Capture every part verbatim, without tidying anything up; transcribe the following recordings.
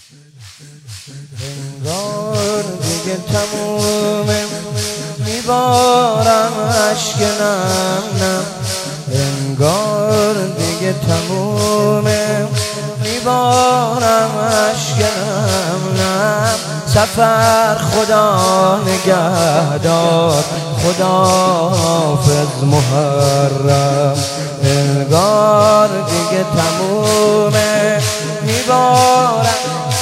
انگار دیگه تمومه، میبارم اشک نم نم. انگار دیگه تمومه، میبارم اشک نم نم. سفر خدا نگهدار، خدا حافظ محرم. انگار دیگه تمومه، میبارم.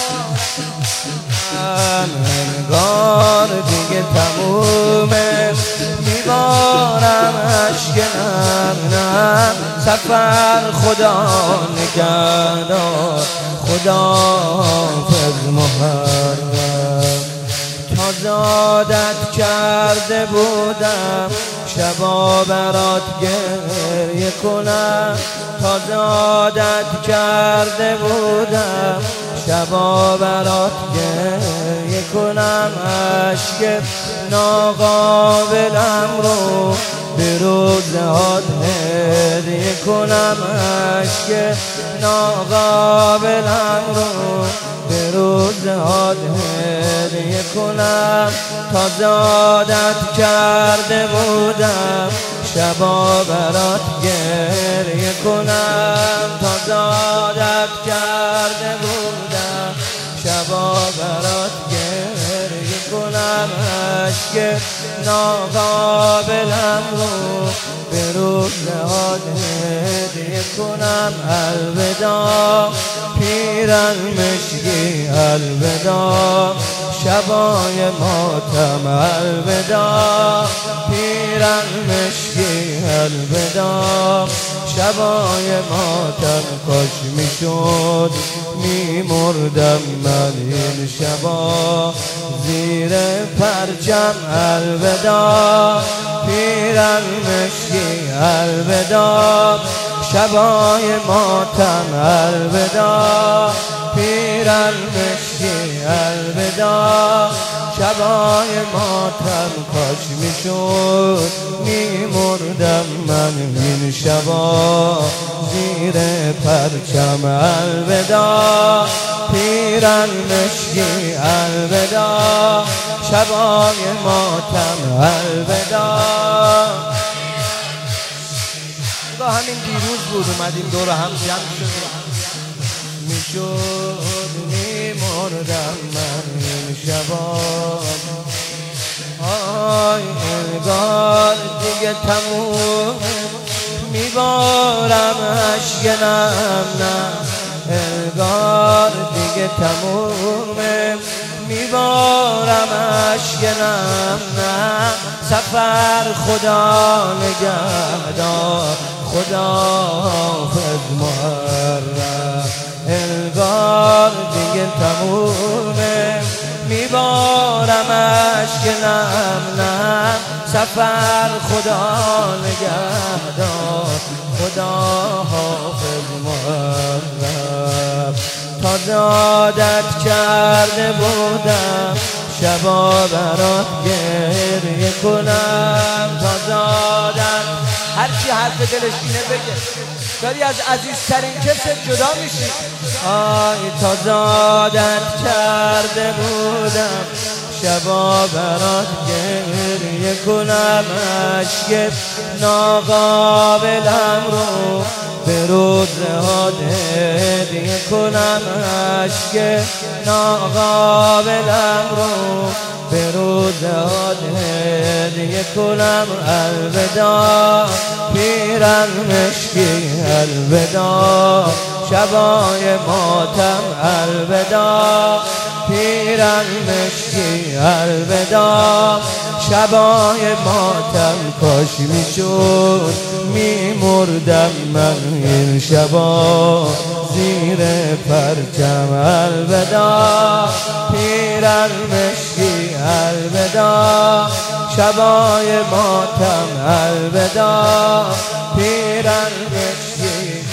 انگار دیگه تمومه، میبارم اشک نم نم. سفر خدا نگهدار، خدا حافظ محرم. تازه عادت کرده بودم شبا برات گریه کنم. تازه عادت کرده بودم شبا برات گریه کنم. اشک ناقابلم رو به روزهات هدیه کنم. اشک ناقابلم رو به روزهات هدیه کنم. تازه عادت کرده بودم شبا برات گریه کنم. تازه عادت کرده بودم شبا برات گریه کنم. اشک ناقابلم رو به روزهات هدیه کنم. الوداع پیرن مشکی، الوداع شبای ماتم. الوداع پیرن مشکی، الوداع شبای ماتم. کاش میشد میمردم من این شبا زیر پرچم. الوداع پیرن مشکی، الوداع شبای ماتم. الوداع پیرن مشکی، الوداع شبای ماتم. کاش میشد میمردم من این شبا زیر پرچم. الوداع پیرن مشکی، الوداع شبای ماتم. الوداع. همین دیروز بود اومدیم دور هم جمع شدیم. میشد میمردم من این شبا. آی انگار دیگه تموم، میبارم اشک نم نم. انگار دیگه تمومه، میبارم اشک نم نم. سفر خدا نگهدار، خدا حافظ محرم. انگار دیگه تمومه، میبارم اشک نم نم. سفر خدا نگهدار، خدا حافظ محرم. تازه عادت کرده بودم شبا برات گریه کنم. تازه عادت هرچی حرف دلش اینه بگه، داری از عزیزترین کست جدا میشی. آی تازه عادت کرده بودم شبا برات گریه کنم. اشک ناقابلم رو به روزهات هدیه کنم. اشک ناقابلم رو به روزهات هدیه کنم. الوداع پیرن مشکی، الوداع شبای ماتم. الوداع پیرن مشکی، الوداع شبای ماتم. کاش میشد میمردم من این شبا زیر پرچم. الوداع پیرن مشکی، الوداع شبای ماتم. الوداع پیرن مشکی.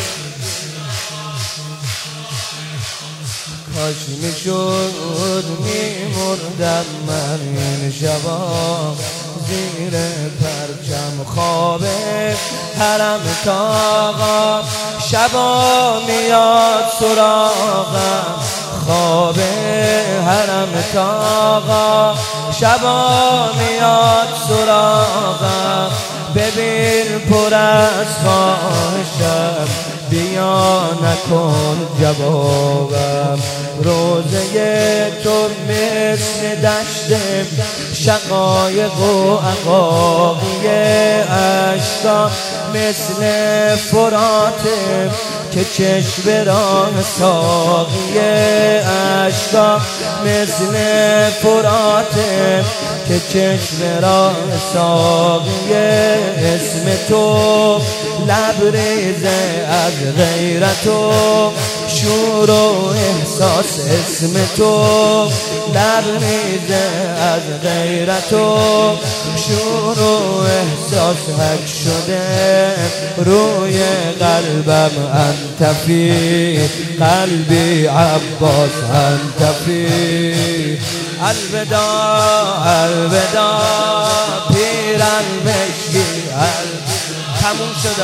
کاش میشد میمردم من این شبا زیر پرچم. خواب حرم تاقم شبا میاد سراغم. خواب حرم تاقا، شبا میاد سراغم ببین پر از خواهشم، بیا نکن جوابم. روزه تو مثل دشت شقایق و عقاقی، اشکا مثل فرات که چشم راه ساقی، اشکا مثل فرات که چشم راه ساقی. اسم تو لبریزه از غیرت و شور و احساس، اسم تو لبریزه از غیرت و شور و احساس. حک شده روی قلبم انت فی قلبی عباس انت فی. الوداع الوداع پیر المشکی، تموم شده.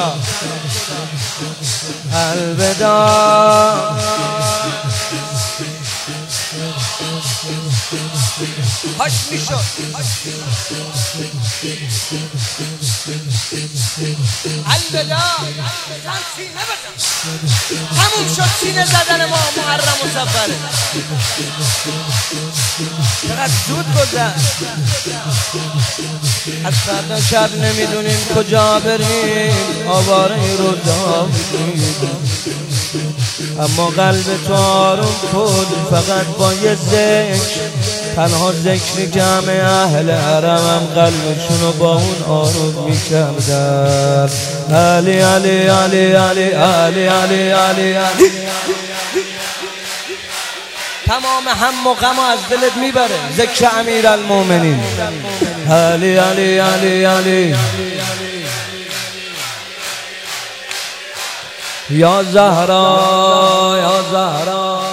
الوداع هاش میشد الوداع تموم شد. سینه زدن ما محرم و سفره چقدر زود گذشت. از فردا شب نمیدونیم کجا بریم، آواره روزا اما قلب تو آروم کن. فقط با یه ذکر، تنها ذکری که همه اهل حرمم قلبشونو با اون آروم میکردن. علی علی علی علی علی علی علی علی. تمام هم و غم از دلت میبره ذکر امیر المومنین. علی علی علی علی یا زهرا یا زهرا